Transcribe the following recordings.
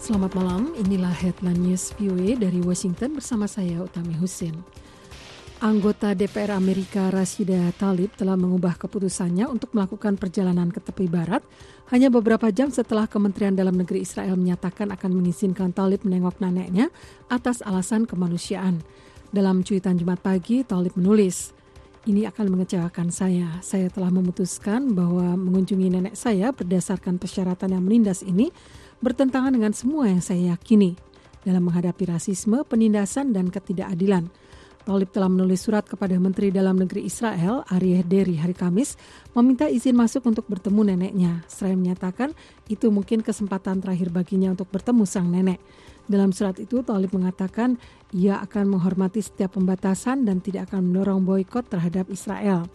Selamat malam, inilah Headline News VOA dari Washington bersama saya Utami Husin. Anggota DPR Amerika Rashida Tlaib telah mengubah keputusannya untuk melakukan perjalanan ke tepi barat hanya beberapa jam setelah Kementerian Dalam Negeri Israel menyatakan akan mengizinkan Tlaib menengok neneknya atas alasan kemanusiaan. Dalam cuitan Jumat pagi, Tlaib menulis, "Ini akan mengecewakan saya. Saya telah memutuskan bahwa mengunjungi nenek saya berdasarkan persyaratan yang menindas ini bertentangan dengan semua yang saya yakini dalam menghadapi rasisme, penindasan, dan ketidakadilan." Tlaib telah menulis surat kepada Menteri Dalam Negeri Israel, Aryeh Deri, hari Kamis, meminta izin masuk untuk bertemu neneknya. Seraya menyatakan itu mungkin kesempatan terakhir baginya untuk bertemu sang nenek. Dalam surat itu, Tlaib mengatakan ia akan menghormati setiap pembatasan dan tidak akan mendorong boikot terhadap Israel.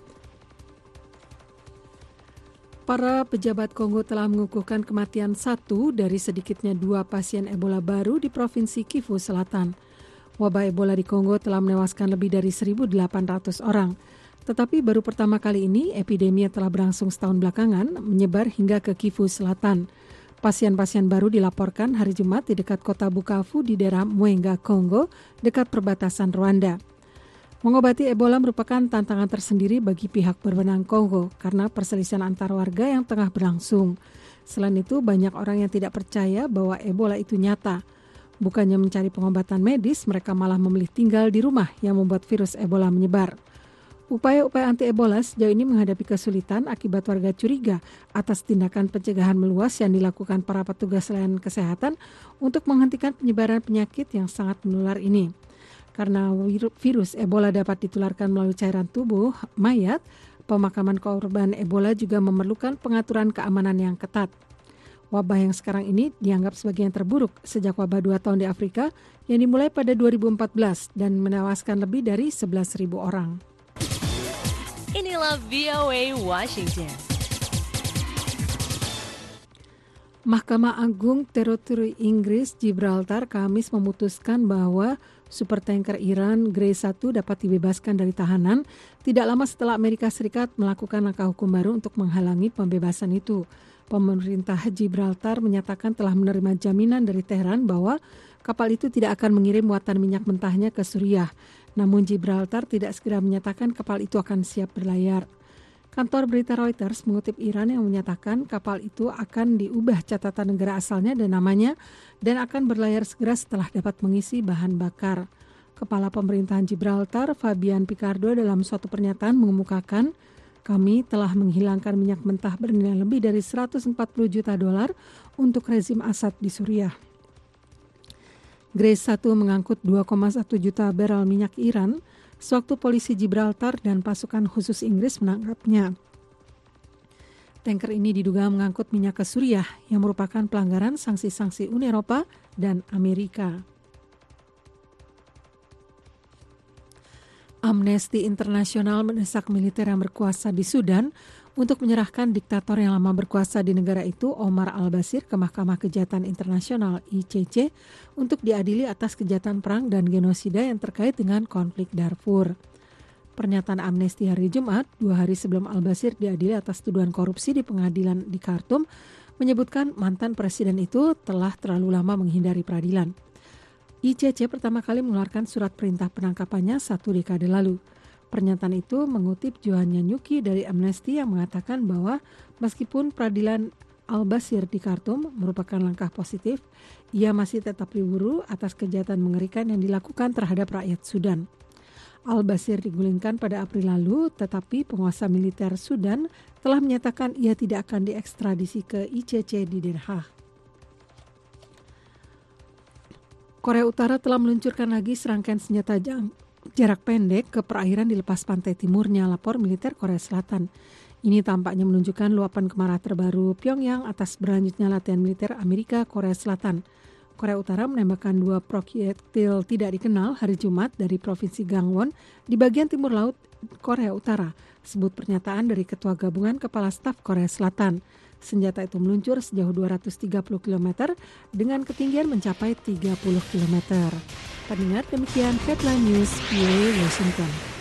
Para pejabat Kongo telah mengukuhkan kematian 1 dari sedikitnya 2 pasien Ebola baru di Provinsi Kivu Selatan. Wabah Ebola di Kongo telah menewaskan lebih dari 1.800 orang. Tetapi baru pertama kali ini epidemi yang telah berlangsung setahun belakangan menyebar hingga ke Kivu Selatan. Pasien-pasien baru dilaporkan hari Jumat di dekat kota Bukavu di daerah Mwenga, Kongo, dekat perbatasan Rwanda. Mengobati Ebola merupakan tantangan tersendiri bagi pihak berwenang Kongo karena perselisihan antar warga yang tengah berlangsung. Selain itu, banyak orang yang tidak percaya bahwa Ebola itu nyata. Bukannya mencari pengobatan medis, mereka malah memilih tinggal di rumah yang membuat virus Ebola menyebar. Upaya-upaya anti-Ebola sejauh ini menghadapi kesulitan akibat warga curiga atas tindakan pencegahan meluas yang dilakukan para petugas layanan kesehatan untuk menghentikan penyebaran penyakit yang sangat menular ini. Karena virus Ebola dapat ditularkan melalui cairan tubuh mayat, pemakaman korban Ebola juga memerlukan pengaturan keamanan yang ketat. Wabah yang sekarang ini dianggap sebagai yang terburuk sejak wabah 2 tahun di Afrika yang dimulai pada 2014 dan menewaskan lebih dari 11.000 orang. Inilah VOA Washington. Mahkamah Agung Teritori Inggris Gibraltar Kamis memutuskan bahwa supertanker Iran Grace 1 dapat dibebaskan dari tahanan tidak lama setelah Amerika Serikat melakukan langkah hukum baru untuk menghalangi pembebasan itu. Pemerintah Gibraltar menyatakan telah menerima jaminan dari Teheran bahwa kapal itu tidak akan mengirim muatan minyak mentahnya ke Suriah. Namun Gibraltar tidak segera menyatakan kapal itu akan siap berlayar. Kantor berita Reuters mengutip Iran yang menyatakan kapal itu akan diubah catatan negara asalnya dan namanya dan akan berlayar segera setelah dapat mengisi bahan bakar. Kepala Pemerintahan Gibraltar, Fabian Picardo, dalam suatu pernyataan mengemukakan, "Kami telah menghilangkan minyak mentah bernilai lebih dari 140 juta dolar untuk rezim Assad di Suriah." Grace 1 mengangkut 2,1 juta barel minyak Iran sewaktu polisi Gibraltar dan pasukan khusus Inggris menangkapnya. Tanker ini diduga mengangkut minyak ke Suriah yang merupakan pelanggaran sanksi-sanksi Uni Eropa dan Amerika. Amnesty International mendesak militer yang berkuasa di Sudan untuk menyerahkan diktator yang lama berkuasa di negara itu, Omar al-Bashir, ke Mahkamah Kejahatan Internasional ICC untuk diadili atas kejahatan perang dan genosida yang terkait dengan konflik Darfur. Pernyataan Amnesty hari Jumat, 2 hari sebelum al-Bashir diadili atas tuduhan korupsi di pengadilan di Khartoum, menyebutkan mantan presiden itu telah terlalu lama menghindari peradilan. ICC pertama kali mengeluarkan surat perintah penangkapannya 1 dekade lalu. Pernyataan itu mengutip Johan Nyanyuki dari Amnesty yang mengatakan bahwa meskipun peradilan al-Bashir di Khartoum merupakan langkah positif, ia masih tetap diburu atas kejahatan mengerikan yang dilakukan terhadap rakyat Sudan. Al-Bashir digulingkan pada April lalu, tetapi penguasa militer Sudan telah menyatakan ia tidak akan diekstradisi ke ICC di Den Haag. Korea Utara telah meluncurkan lagi serangkaian senjata jarak pendek ke perairan di lepas pantai timurnya, lapor militer Korea Selatan. Ini tampaknya menunjukkan luapan kemarah terbaru Pyongyang atas berlanjutnya latihan militer Amerika Korea Selatan. Korea Utara menembakkan 2 proyektil tidak dikenal hari Jumat dari Provinsi Gangwon di bagian timur laut Korea Utara, sebut pernyataan dari Ketua Gabungan Kepala Staf Korea Selatan. Senjata itu meluncur sejauh 230 km dengan ketinggian mencapai 30 km. Pendengar, demikian Headline News VOA Washington.